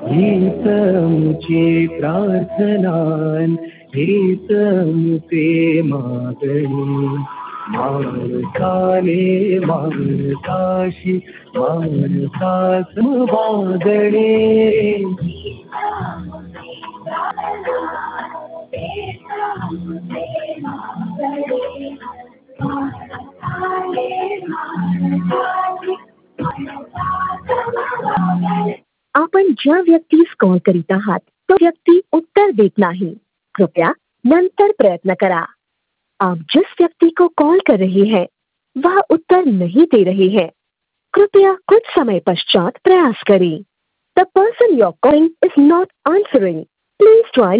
हीच मुची प्रार्थनान, हीच मुचे मागणी. माणसाने माणसाशी माणसास वागणे. आपण ज्या व्यक्तीस कॉल करीत आहात तो व्यक्ति उत्तर देत नहीं, कृपया नंतर प्रयत्न करा. आप जिस व्यक्ति को कॉल कर रहे हैं वह उत्तर नहीं दे रहे हैं, कृपया कुछ समय पश्चात प्रयास करें. The person you are calling is not answering. Please try